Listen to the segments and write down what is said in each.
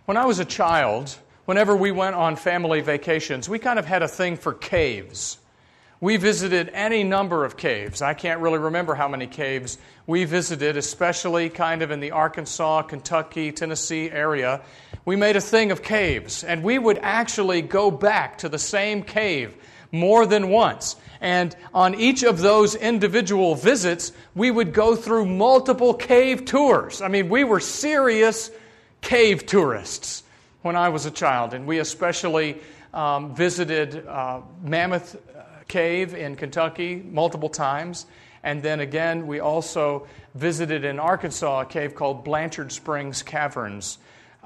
When I was a child, whenever we went on family vacations, we kind of had a thing for caves. We visited any number of caves. I can't really remember how many caves we visited, especially kind of in the Arkansas, Kentucky, Tennessee area. We made a thing of caves, and we would actually go back to the same cave more than once. And on each of those individual visits, we would go through multiple cave tours. I mean, we were serious cave tourists when I was a child, and we especially visited Mammoth Cave in Kentucky multiple times, and then again we also visited in Arkansas a cave called Blanchard Springs Caverns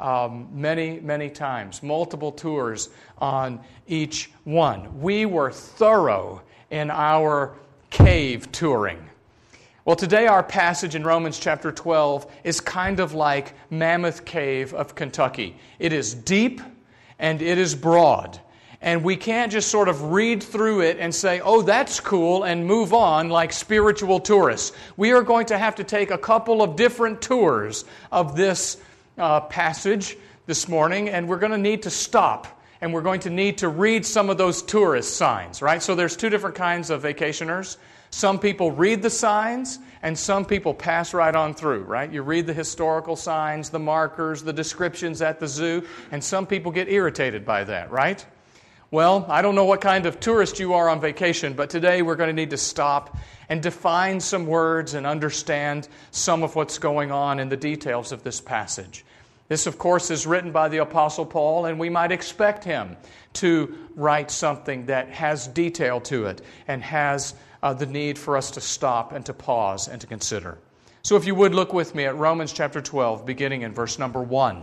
many times, multiple tours on each one. We were thorough in our cave touring. Well, today our passage in Romans chapter 12 is kind of like Mammoth Cave of Kentucky. It is deep and it is broad. And we can't just sort of read through it and say, oh, that's cool, and move on like spiritual tourists. We are going to have to take a couple of different tours of this passage this morning, and we're going to need to stop. And we're going to need to read some of those tourist signs, right? So there's two different kinds of vacationers. Some people read the signs, and some people pass right on through, right? You read the historical signs, the markers, the descriptions at the zoo, and some people get irritated by that, right? Well, I don't know what kind of tourist you are on vacation, but today we're going to need to stop and define some words and understand some of what's going on in the details of this passage. This, of course, is written by the Apostle Paul, and we might expect him to write something that has detail to it and has the need for us to stop and to pause and to consider. So if you would look with me at Romans chapter 12, beginning in verse number 1.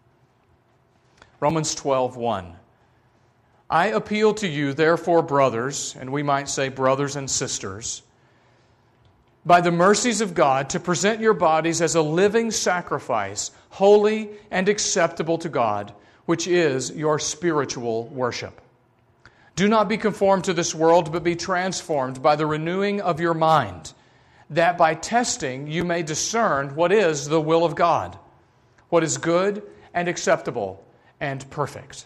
Romans 12:1. I appeal to you, therefore, brothers, and we might say brothers and sisters, by the mercies of God, to present your bodies as a living sacrifice, holy and acceptable to God, which is your spiritual worship. Do not be conformed to this world, but be transformed by the renewing of your mind, that by testing you may discern what is the will of God, what is good and acceptable and perfect.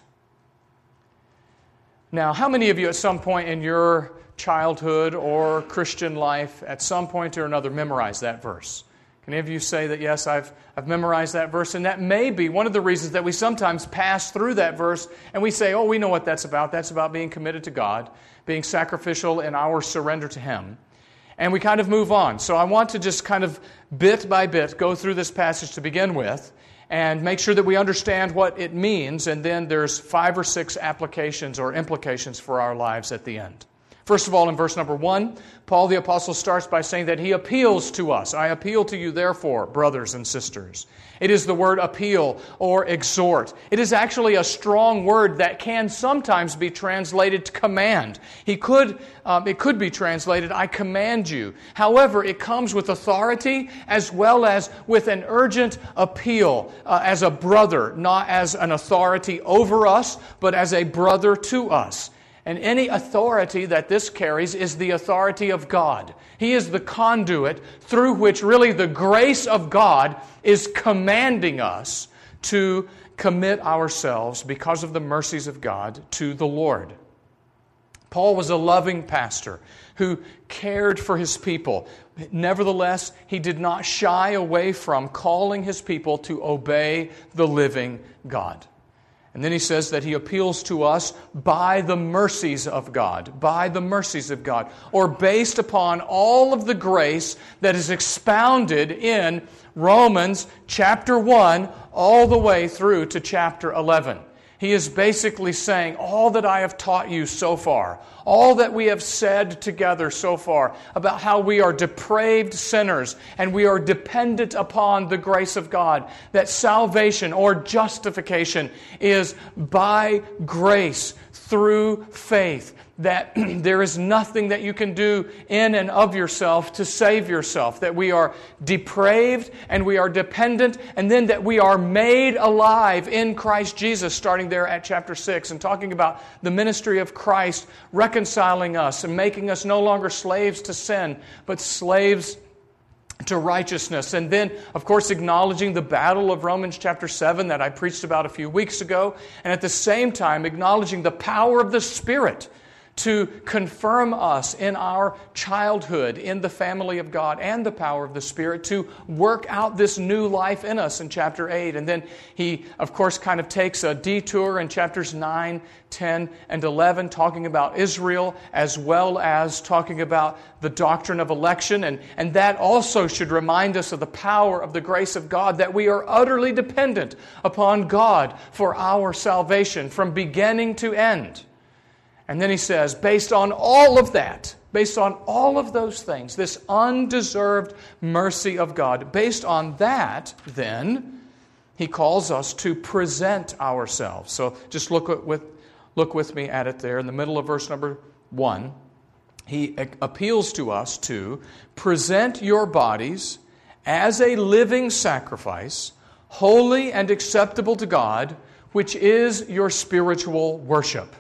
Now, how many of you at some point in your childhood or Christian life, at some point or another, memorized that verse? Can any of you say that, yes, I've memorized that verse? And that may be one of the reasons that we sometimes pass through that verse and we say, oh, we know what that's about. That's about being committed to God, being sacrificial in our surrender to Him. And we kind of move on. So I want to just kind of bit by bit go through this passage to begin with and make sure that we understand what it means, and then there's 5 or 6 applications or implications for our lives at the end. First of all, in verse number 1, Paul the Apostle starts by saying that he appeals to us. I appeal to you, therefore, brothers and sisters. It is the word appeal or exhort. It is actually a strong word that can sometimes be translated to command. It could be translated, I command you. However, it comes with authority as well as with an urgent appeal as a brother, not as an authority over us, but as a brother to us. And any authority that this carries is the authority of God. He is the conduit through which really the grace of God is commanding us to commit ourselves because of the mercies of God to the Lord. Paul was a loving pastor who cared for his people. Nevertheless, he did not shy away from calling his people to obey the living God. And then he says that he appeals to us by the mercies of God, by the mercies of God, or based upon all of the grace that is expounded in Romans chapter 1 all the way through to chapter 11. He is basically saying, all that I have taught you so far, all that we have said together so far about how we are depraved sinners and we are dependent upon the grace of God, that salvation or justification is by grace through faith, that there is nothing that you can do in and of yourself to save yourself, that we are depraved and we are dependent, and then that we are made alive in Christ Jesus, starting there at chapter 6, and talking about the ministry of Christ reconciling us and making us no longer slaves to sin, but slaves to righteousness. And then, of course, acknowledging the battle of Romans chapter 7 that I preached about a few weeks ago. And at the same time, acknowledging the power of the Spirit to confirm us in our childhood, in the family of God, and the power of the Spirit to work out this new life in us in chapter 8. And then he, of course, kind of takes a detour in chapters 9, 10, and 11, talking about Israel, as well as talking about the doctrine of election. And that also should remind us of the power of the grace of God, that we are utterly dependent upon God for our salvation from beginning to end. And then he says, based on all of that, based on all of those things, this undeserved mercy of God, based on that, then, he calls us to present ourselves. So just look with me at it there. In the middle of verse number 1, he appeals to us to present your bodies as a living sacrifice, holy and acceptable to God, which is your spiritual worship.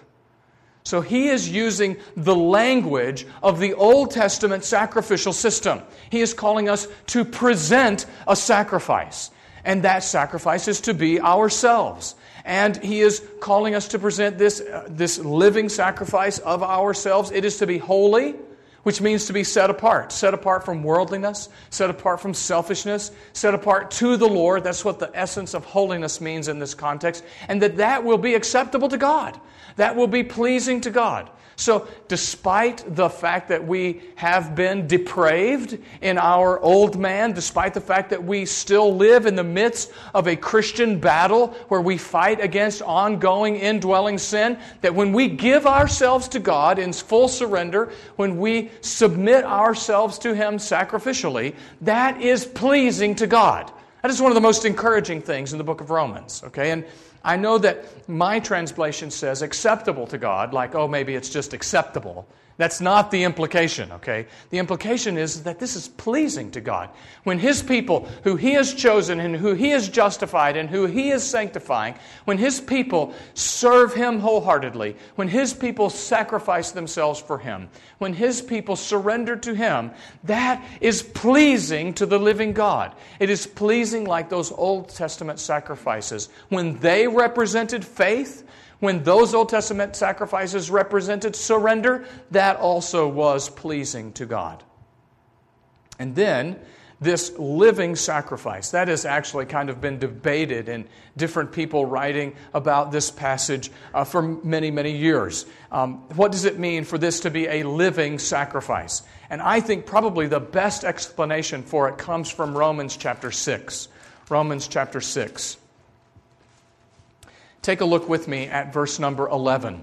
So he is using the language of the Old Testament sacrificial system. He is calling us to present a sacrifice. And that sacrifice is to be ourselves. And he is calling us to present this living sacrifice of ourselves. It is to be holy, which means to be set apart from worldliness, set apart from selfishness, set apart to the Lord. That's what the essence of holiness means in this context. And that will be acceptable to God. That will be pleasing to God. So despite the fact that we have been depraved in our old man, despite the fact that we still live in the midst of a Christian battle where we fight against ongoing indwelling sin, that when we give ourselves to God in full surrender, when we submit ourselves to Him sacrificially, that is pleasing to God. That is one of the most encouraging things in the book of Romans. Okay, and I know that my translation says acceptable to God, like, oh, maybe it's just acceptable. That's not the implication, okay? The implication is that this is pleasing to God. When His people, who He has chosen and who He has justified and who He is sanctifying, when His people serve Him wholeheartedly, when His people sacrifice themselves for Him, when His people surrender to Him, that is pleasing to the living God. It is pleasing like those Old Testament sacrifices. When they represented faith, when those Old Testament sacrifices represented surrender, that also was pleasing to God. And then, this living sacrifice, that has actually kind of been debated in different people writing about this passage for many, many years. What does it mean for this to be a living sacrifice? And I think probably the best explanation for it comes from Romans chapter 6. Romans chapter 6. Take a look with me at verse number 11.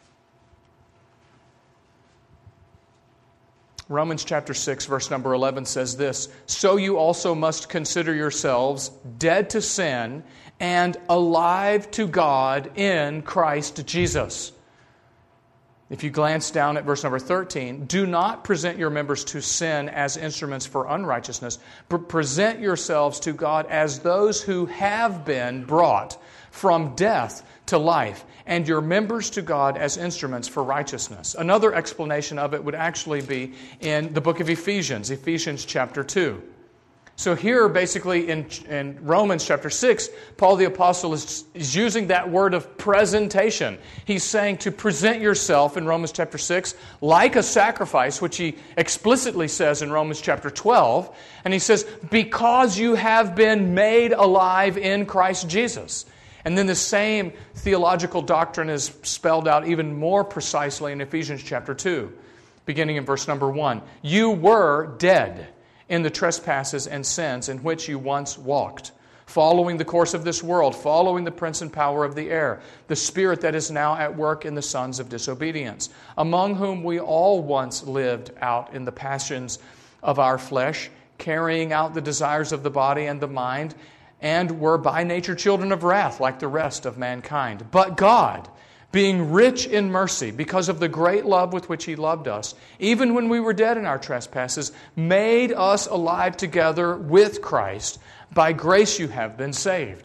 Romans chapter 6, verse number 11 says this, "So you also must consider yourselves dead to sin and alive to God in Christ Jesus." If you glance down at verse number 13, "Do not present your members to sin as instruments for unrighteousness, but present yourselves to God as those who have been brought from death to life, and your members to God as instruments for righteousness." Another explanation of it would actually be in the book of Ephesians, Ephesians chapter 2. So here, basically, in Romans chapter 6, Paul the Apostle is using that word of presentation. He's saying to present yourself in Romans chapter 6 like a sacrifice, which he explicitly says in Romans chapter 12. And he says, because you have been made alive in Christ Jesus. And then the same theological doctrine is spelled out even more precisely in Ephesians chapter 2, beginning in verse number 1. "You were dead in the trespasses and sins in which you once walked, following the course of this world, following the prince and power of the air, the spirit that is now at work in the sons of disobedience, among whom we all once lived out in the passions of our flesh, carrying out the desires of the body and the mind, and were by nature children of wrath like the rest of mankind. But God, being rich in mercy, because of the great love with which He loved us, even when we were dead in our trespasses, made us alive together with Christ. By grace you have been saved."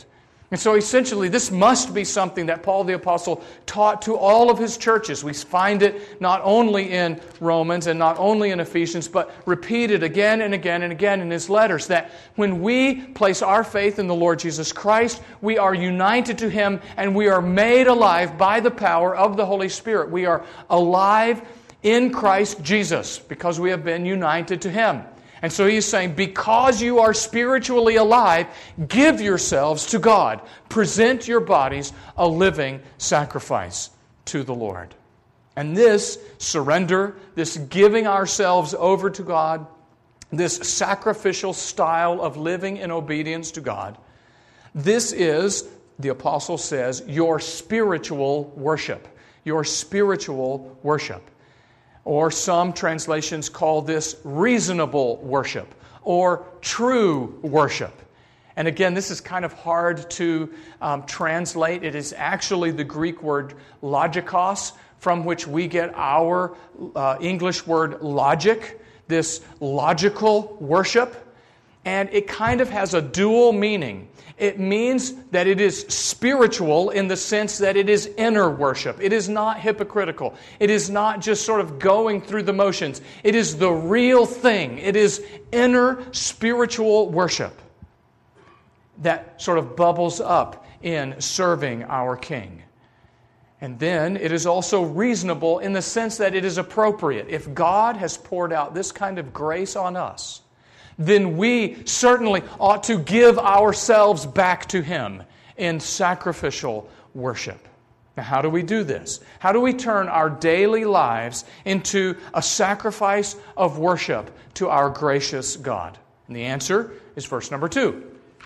And so essentially, this must be something that Paul the Apostle taught to all of his churches. We find it not only in Romans and not only in Ephesians, but repeated again and again and again in his letters, that when we place our faith in the Lord Jesus Christ, we are united to Him and we are made alive by the power of the Holy Spirit. We are alive in Christ Jesus because we have been united to Him. And so he's saying, because you are spiritually alive, give yourselves to God. Present your bodies a living sacrifice to the Lord. And this surrender, this giving ourselves over to God, this sacrificial style of living in obedience to God, this is, the apostle says, your spiritual worship. Your spiritual worship. Or some translations call this reasonable worship or true worship. And again, this is kind of hard to translate. It is actually the Greek word logikos, from which we get our English word logic, this logical worship. And it kind of has a dual meaning. It means that it is spiritual in the sense that it is inner worship. It is not hypocritical. It is not just sort of going through the motions. It is the real thing. It is inner spiritual worship that sort of bubbles up in serving our King. And then it is also reasonable in the sense that it is appropriate. If God has poured out this kind of grace on us, then we certainly ought to give ourselves back to Him in sacrificial worship. Now, how do we do this? How do we turn our daily lives into a sacrifice of worship to our gracious God? And the answer is verse number 2.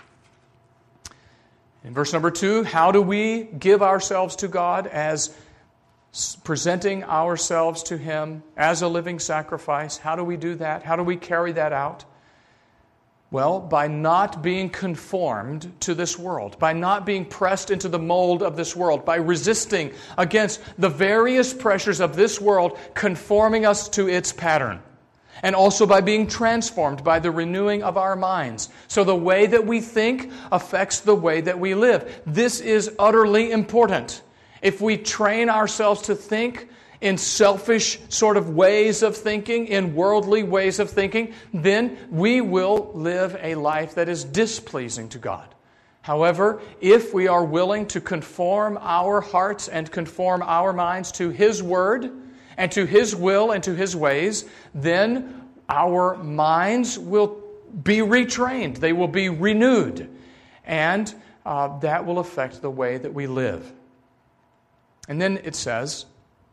In verse number 2, how do we give ourselves to God as presenting ourselves to Him as a living sacrifice? How do we do that? How do we carry that out? Well, by not being conformed to this world, by not being pressed into the mold of this world, by resisting against the various pressures of this world, conforming us to its pattern. And also by being transformed by the renewing of our minds. So the way that we think affects the way that we live. This is utterly important. If we train ourselves to think in selfish sort of ways of thinking, in worldly ways of thinking, then we will live a life that is displeasing to God. However, if we are willing to conform our hearts and conform our minds to His Word and to His will and to His ways, then our minds will be retrained. They will be renewed. And that will affect the way that we live. And then it says,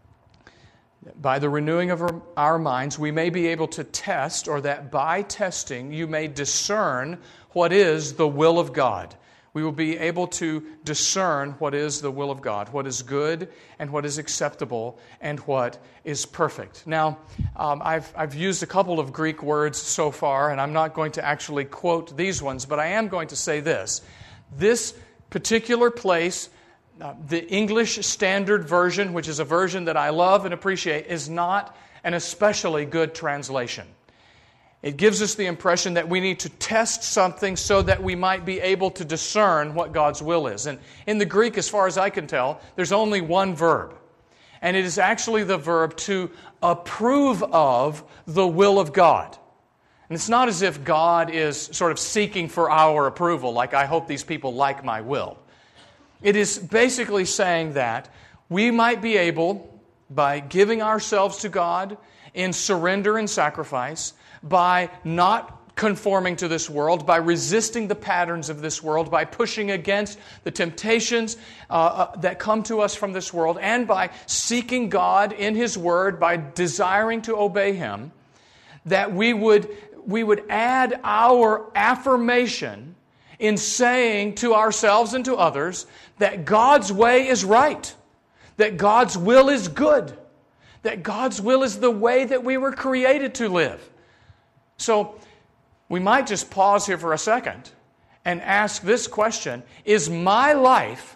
by the renewing of our minds, we may be able to test, or that by testing you may discern what is the will of God. We will be able to discern what is the will of God, what is good and what is acceptable and what is perfect. Now, I've used a couple of Greek words so far, and I'm not going to actually quote these ones, but I am going to say this. This particular place, the English Standard Version, which is a version that I love and appreciate, is not an especially good translation. It gives us the impression that we need to test something so that we might be able to discern what God's will is. And in the Greek, as far as I can tell, there's only one verb. And it is actually the verb to approve of the will of God. And it's not as if God is sort of seeking for our approval, like I hope these people like my will. It is basically saying that we might be able, by giving ourselves to God in surrender and sacrifice, by not conforming to this world, by resisting the patterns of this world, by pushing against the temptations that come to us from this world, and by seeking God in His Word, by desiring to obey Him, that we would add our affirmation in saying to ourselves and to others that God's way is right, that God's will is good, that God's will is the way that we were created to live. So we might just pause here for a second and ask this question: is my life,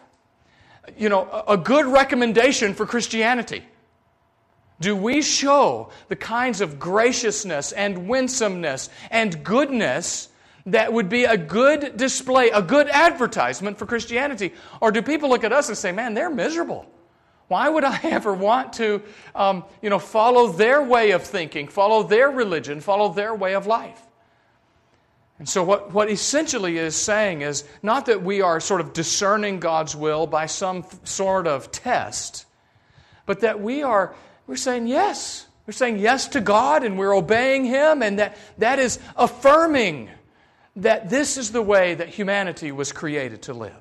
a good recommendation for Christianity? Do we show the kinds of graciousness and winsomeness and goodness that would be a good display, a good advertisement for Christianity? Or do people look at us and say, man, they're miserable? Why would I ever want to follow their way of thinking, follow their religion, follow their way of life? And so what essentially is saying is not that we are sort of discerning God's will by some sort of test, but that we're saying yes. We're saying yes to God and we're obeying Him, and that is affirming that this is the way that humanity was created to live.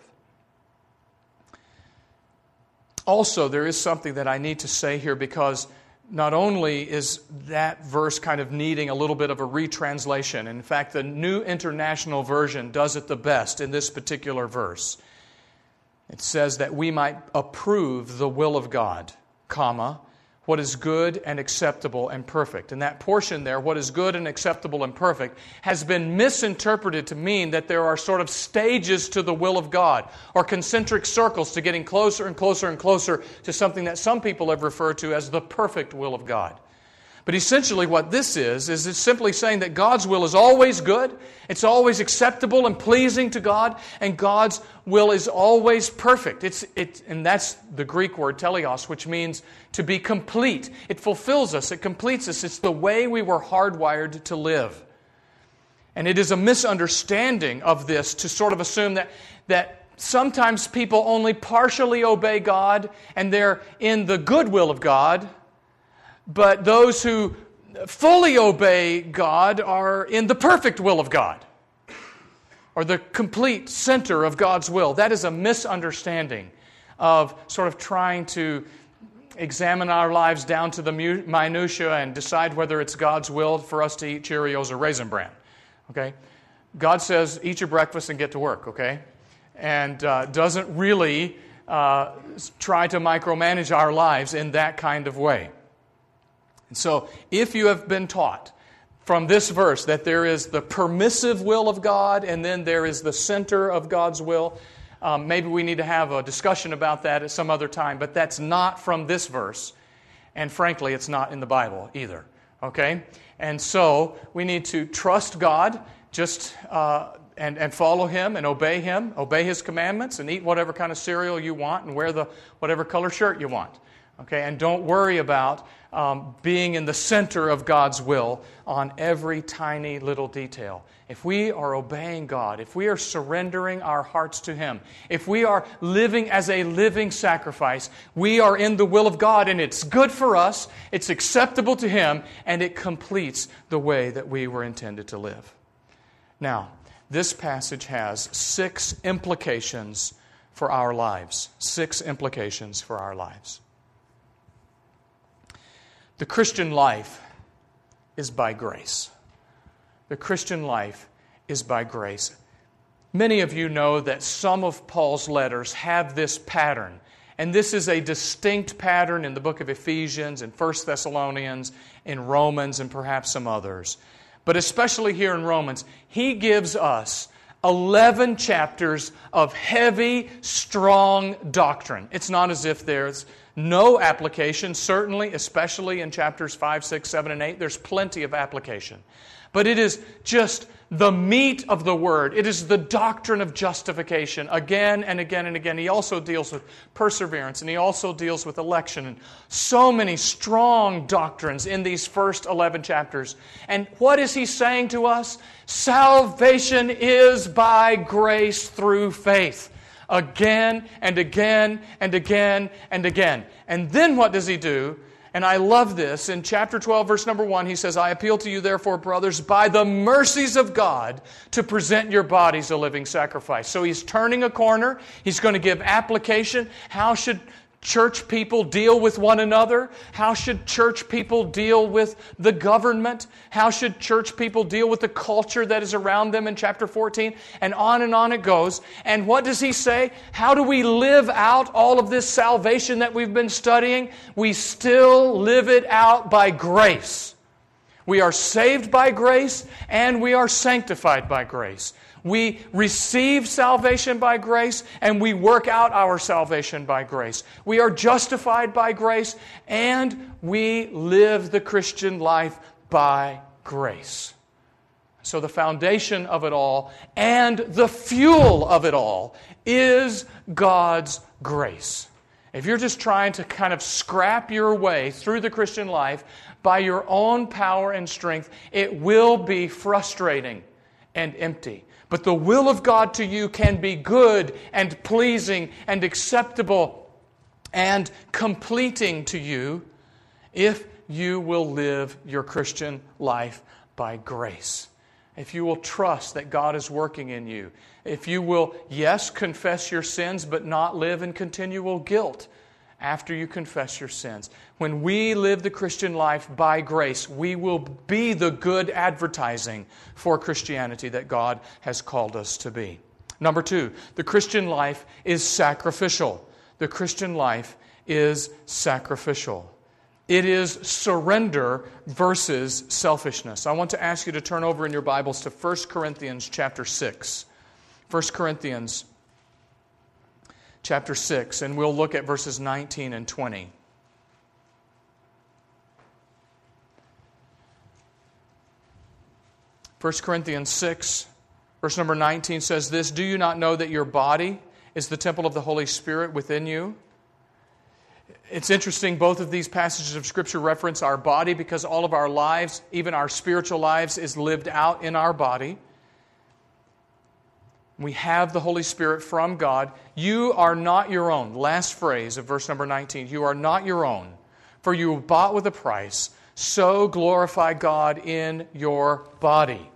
Also, there is something that I need to say here, because not only is that verse kind of needing a little bit of a retranslation. In fact, the New International Version does it the best in this particular verse. It says that we might approve the will of God, comma, what is good and acceptable and perfect. And that portion there, what is good and acceptable and perfect, has been misinterpreted to mean that there are sort of stages to the will of God, or concentric circles to getting closer and closer and closer to something that some people have referred to as the perfect will of God. But essentially what this is it's simply saying that God's will is always good, it's always acceptable and pleasing to God, and God's will is always perfect. And that's the Greek word teleos, which means to be complete. It fulfills us, it completes us. It's the way we were hardwired to live. And it is a misunderstanding of this to sort of assume that sometimes people only partially obey God and they're in the good will of God, but those who fully obey God are in the perfect will of God, or the complete center of God's will. That is a misunderstanding of sort of trying to examine our lives down to the minutiae and decide whether it's God's will for us to eat Cheerios or Raisin Bran. Okay? God says, eat your breakfast and get to work, okay? And doesn't really try to micromanage our lives in that kind of way. And so, if you have been taught from this verse that there is the permissive will of God and then there is the center of God's will, maybe we need to have a discussion about that at some other time, but that's not from this verse, and frankly, it's not in the Bible either, okay? And so, we need to trust God, and follow Him and obey Him, obey His commandments, and eat whatever kind of cereal you want and wear whatever color shirt you want. Okay, and don't worry about being in the center of God's will on every tiny little detail. If we are obeying God, if we are surrendering our hearts to Him, if we are living as a living sacrifice, we are in the will of God, and it's good for us, it's acceptable to Him, and it completes the way that we were intended to live. Now, this passage has 6 implications for our lives. 6 implications for our lives. The Christian life is by grace. The Christian life is by grace. Many of you know that some of Paul's letters have this pattern. And this is a distinct pattern in the book of Ephesians, in 1 Thessalonians, in Romans, and perhaps some others. But especially here in Romans, he gives us 11 chapters of heavy, strong doctrine. It's not as if there's no application, certainly, especially in chapters 5, 6, 7, and 8. There's plenty of application. But it is just the meat of the Word. It is the doctrine of justification again and again and again. He also deals with perseverance, and he also deals with election, and so many strong doctrines in these first 11 chapters. And what is he saying to us? Salvation is by grace through faith. Again and again and again and again. And then what does he do? And I love this. In chapter 12, verse number 1, he says, I appeal to you, therefore, brothers, by the mercies of God, to present your bodies a living sacrifice. So he's turning a corner. He's going to give application. How should church people deal with one another? How should church people deal with the government? How should church people deal with the culture that is around them in chapter 14? And on it goes. And what does he say? How do we live out all of this salvation that we've been studying? We still live it out by grace. We are saved by grace and we are sanctified by grace. We receive salvation by grace, and we work out our salvation by grace. We are justified by grace, and we live the Christian life by grace. So the foundation of it all and the fuel of it all is God's grace. If you're just trying to kind of scrap your way through the Christian life by your own power and strength, it will be frustrating and empty. But the will of God to you can be good and pleasing and acceptable and completing to you if you will live your Christian life by grace. If you will trust that God is working in you. If you will, yes, confess your sins, but not live in continual guilt after you confess your sins. When we live the Christian life by grace, we will be the good advertising for Christianity that God has called us to be. Number 2, the Christian life is sacrificial. The Christian life is sacrificial. It is surrender versus selfishness. I want to ask you to turn over in your Bibles to 1 Corinthians chapter 6. 1 Corinthians chapter 6, and we'll look at verses 19 and 20. First Corinthians 6, verse number 19 says this, "Do you not know that your body is the temple of the Holy Spirit within you?" It's interesting, both of these passages of Scripture reference our body because all of our lives, even our spiritual lives, is lived out in our body. We have the Holy Spirit from God. You are not your own. Last phrase of verse number 19. You are not your own, for you were bought with a price. So glorify God in your body.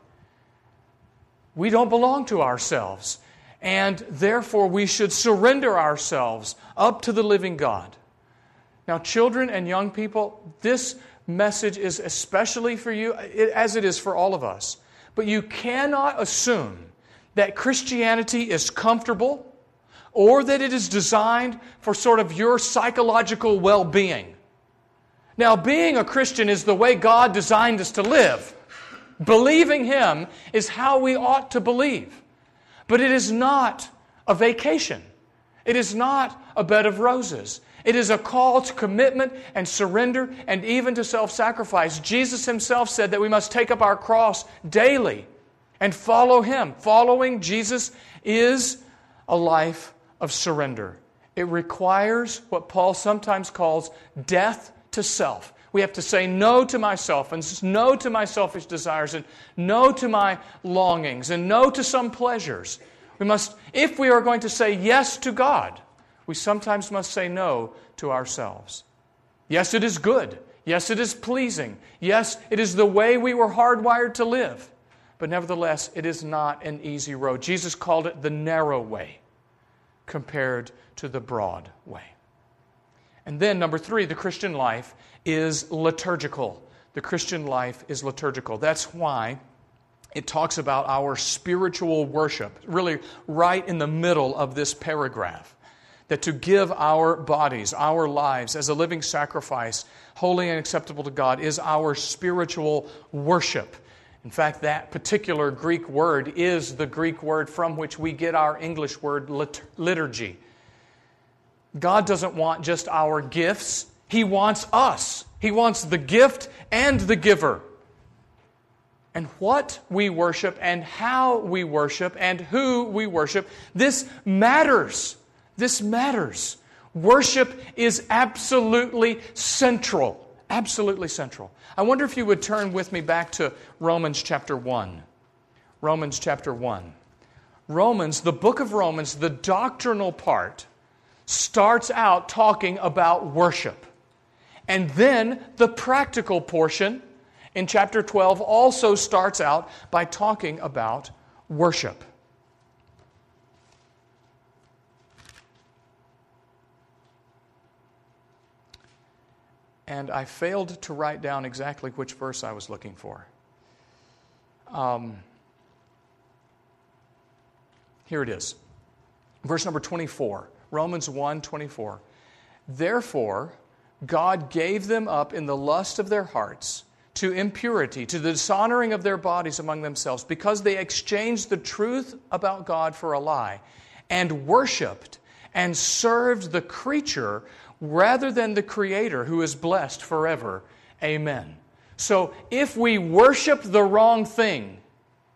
We don't belong to ourselves, and therefore we should surrender ourselves up to the living God. Now, children and young people, this message is especially for you, as it is for all of us. But you cannot assume that Christianity is comfortable or that it is designed for sort of your psychological well-being. Now, being a Christian is the way God designed us to live. Believing Him is how we ought to believe. But it is not a vacation. It is not a bed of roses. It is a call to commitment and surrender and even to self-sacrifice. Jesus Himself said that we must take up our cross daily and follow Him. Following Jesus is a life of surrender. It requires what Paul sometimes calls death to self. We have to say no to myself and no to my selfish desires and no to my longings and no to some pleasures. We must, if we are going to say yes to God, we sometimes must say no to ourselves. Yes, it is good. Yes, it is pleasing. Yes, it is the way we were hardwired to live. But nevertheless, it is not an easy road. Jesus called it the narrow way compared to the broad way. And then, number 3, the Christian life is liturgical. The Christian life is liturgical. That's why it talks about our spiritual worship, really right in the middle of this paragraph. That to give our bodies, our lives as a living sacrifice, holy and acceptable to God, is our spiritual worship. In fact, that particular Greek word is the Greek word from which we get our English word liturgy. God doesn't want just our gifts. He wants us. He wants the gift and the giver. And what we worship and how we worship and who we worship, this matters. This matters. Worship is absolutely central. Absolutely central. I wonder if you would turn with me back to Romans chapter 1. Romans chapter 1. Romans, the book of Romans, the doctrinal part, starts out talking about worship. And then the practical portion in chapter 12 also starts out by talking about worship. And I failed to write down exactly which verse I was looking for. Here it is. Verse number 24. Romans 1:24. Therefore, God gave them up in the lust of their hearts to impurity, to the dishonoring of their bodies among themselves, because they exchanged the truth about God for a lie, and worshipped and served the creature rather than the Creator, who is blessed forever. Amen. So if we worship the wrong thing,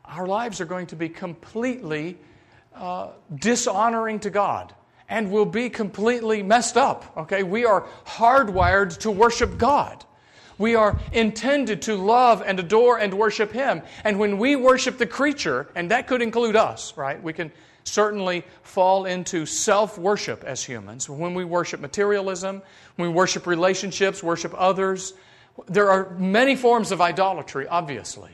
our lives are going to be completely dishonoring to God and will be completely messed up. Okay, we are hardwired to worship God. We are intended to love and adore and worship Him. And when we worship the creature, and that could include us, right? We can certainly fall into self-worship as humans. When we worship materialism, when we worship relationships, worship others, there are many forms of idolatry, obviously.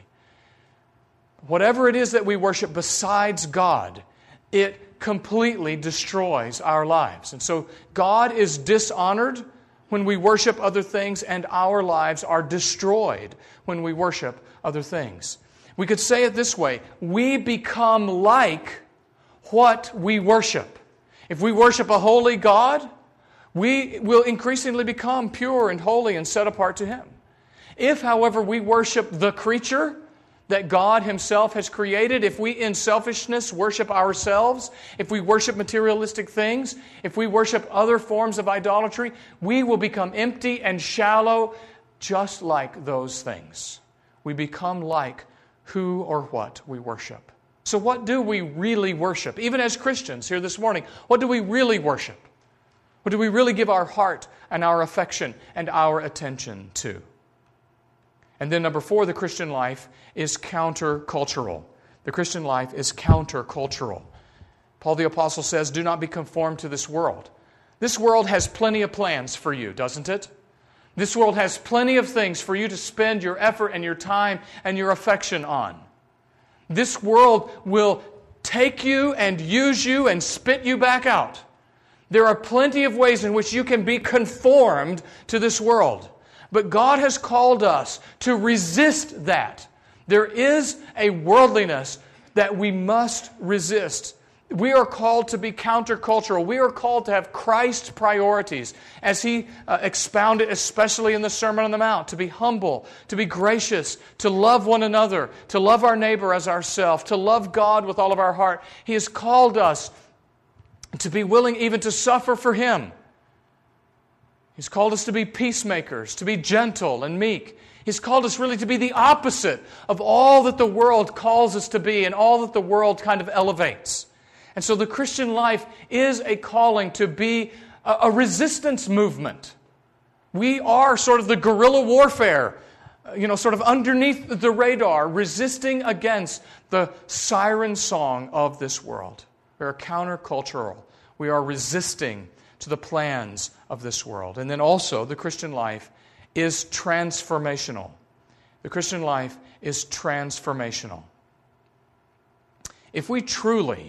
Whatever it is that we worship besides God, it completely destroys our lives. And so God is dishonored when we worship other things, and our lives are destroyed when we worship other things. We could say it this way: we become like what we worship. If we worship a holy God, we will increasingly become pure and holy and set apart to Him. If, however, we worship the creature that God Himself has created, if we in selfishness worship ourselves, if we worship materialistic things, if we worship other forms of idolatry, we will become empty and shallow just like those things. We become like who or what we worship. So what do we really worship? Even as Christians here this morning, what do we really worship? What do we really give our heart and our affection and our attention to? And then number 4, the Christian life is countercultural. The Christian life is countercultural. Paul the Apostle says, do not be conformed to this world. This world has plenty of plans for you, doesn't it? This world has plenty of things for you to spend your effort and your time and your affection on. This world will take you and use you and spit you back out. There are plenty of ways in which you can be conformed to this world. But God has called us to resist that. There is a worldliness that we must resist. We are called to be countercultural. We are called to have Christ's priorities, as He expounded especially in the Sermon on the Mount, to be humble, to be gracious, to love one another, to love our neighbor as ourselves, to love God with all of our heart. He has called us to be willing even to suffer for Him. He's called us to be peacemakers, to be gentle and meek. He's called us really to be the opposite of all that the world calls us to be and all that the world kind of elevates. And so the Christian life is a calling to be a resistance movement. We are sort of the guerrilla warfare, sort of underneath the radar, resisting against the siren song of this world. We are countercultural. We are resisting to the plans of this world. And then also, the Christian life is transformational. The Christian life is transformational. If we truly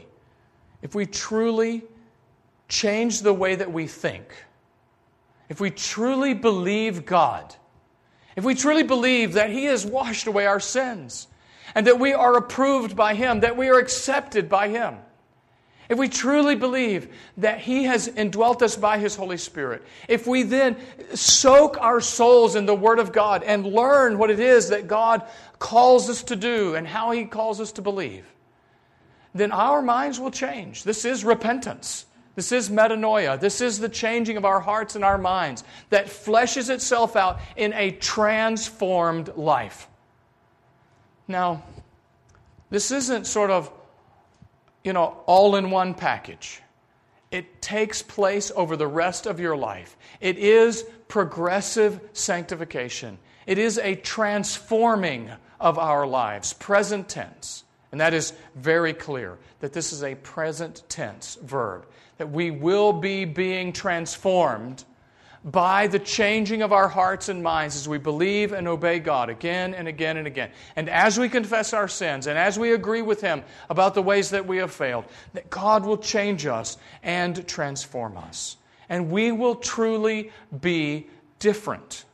change the way that we think, if we truly believe God, if we truly believe that He has washed away our sins, and that we are approved by Him, that we are accepted by Him, if we truly believe that He has indwelt us by His Holy Spirit, if we then soak our souls in the Word of God and learn what it is that God calls us to do and how He calls us to believe, then our minds will change. This is repentance. This is metanoia. This is the changing of our hearts and our minds that fleshes itself out in a transformed life. Now, this isn't sort of all-in-one package. It takes place over the rest of your life. It is progressive sanctification. It is a transforming of our lives, present tense. And that is very clear, that this is a present tense verb, that we will be being transformed by the changing of our hearts and minds as we believe and obey God again and again and again. And as we confess our sins and as we agree with Him about the ways that we have failed, that God will change us and transform us. And we will truly be different.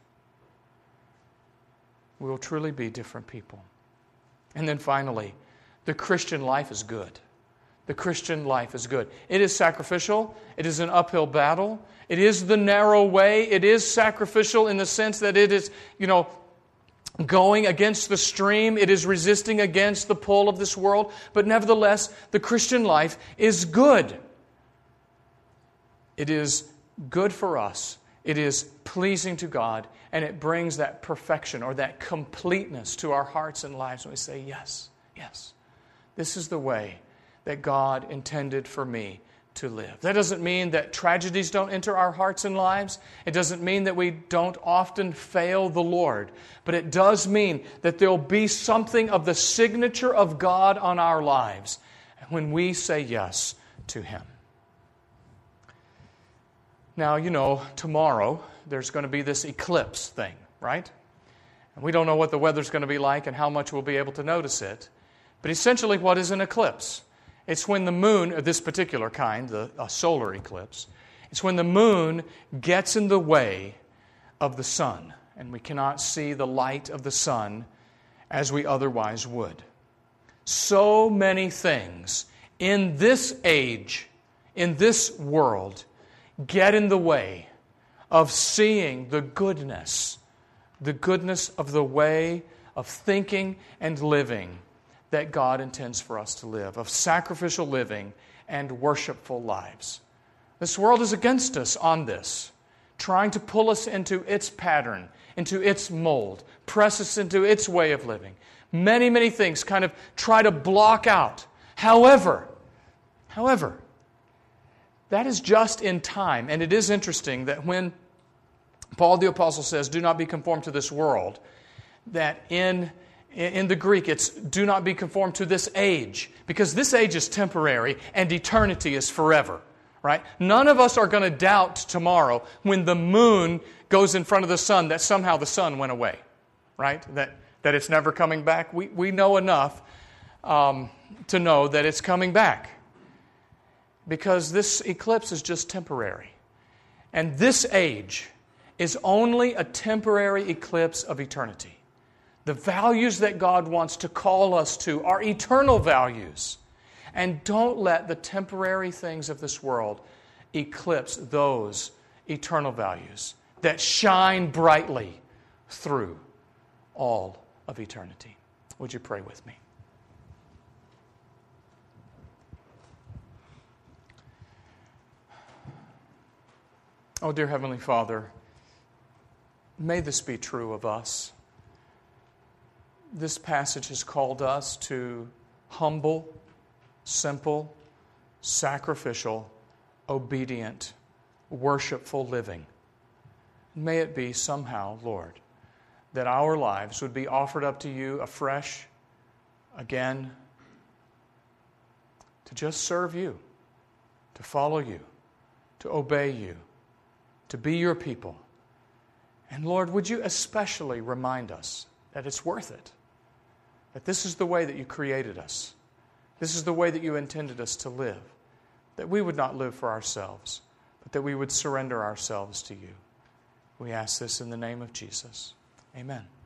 We will truly be different people. And then finally, the Christian life is good. The Christian life is good. It is sacrificial. It is an uphill battle. It is the narrow way. It is sacrificial in the sense that it is, going against the stream. It is resisting against the pull of this world. But nevertheless, the Christian life is good. It is good for us. It is pleasing to God. And it brings that perfection or that completeness to our hearts and lives when we say, yes, yes, This is the way that God intended for me to live. That doesn't mean that tragedies don't enter our hearts and lives. It doesn't mean that we don't often fail the Lord. But it does mean that there'll be something of the signature of God on our lives when we say yes to Him. Now, tomorrow there's going to be this eclipse thing, right? And we don't know what the weather's going to be like and how much we'll be able to notice it. But essentially, what is an eclipse? It's when the moon, this particular kind, a solar eclipse, it's when the moon gets in the way of the sun, and we cannot see the light of the sun as we otherwise would. So many things in this age, in this world, get in the way of seeing the goodness of the way of thinking and living that God intends for us to live, of sacrificial living and worshipful lives. This world is against us on this, trying to pull us into its pattern, into its mold, press us into its way of living. Many, many things kind of try to block out. However, that is just in time. And it is interesting that when Paul the Apostle says, do not be conformed to this world, that in the Greek, it's do not be conformed to this age, because this age is temporary and eternity is forever, right? None of us are going to doubt tomorrow when the moon goes in front of the sun that somehow the sun went away, right? That it's never coming back. We know enough to know that it's coming back, because this eclipse is just temporary. And this age is only a temporary eclipse of eternity. The values that God wants to call us to are eternal values. And don't let the temporary things of this world eclipse those eternal values that shine brightly through all of eternity. Would you pray with me? Oh, dear Heavenly Father, may this be true of us. This passage has called us to humble, simple, sacrificial, obedient, worshipful living. May it be somehow, Lord, that our lives would be offered up to You afresh, again, to just serve You, to follow You, to obey You, to be Your people. And Lord, would You especially remind us that it's worth it. That this is the way that You created us. This is the way that You intended us to live. That we would not live for ourselves, but that we would surrender ourselves to You. We ask this in the name of Jesus. Amen.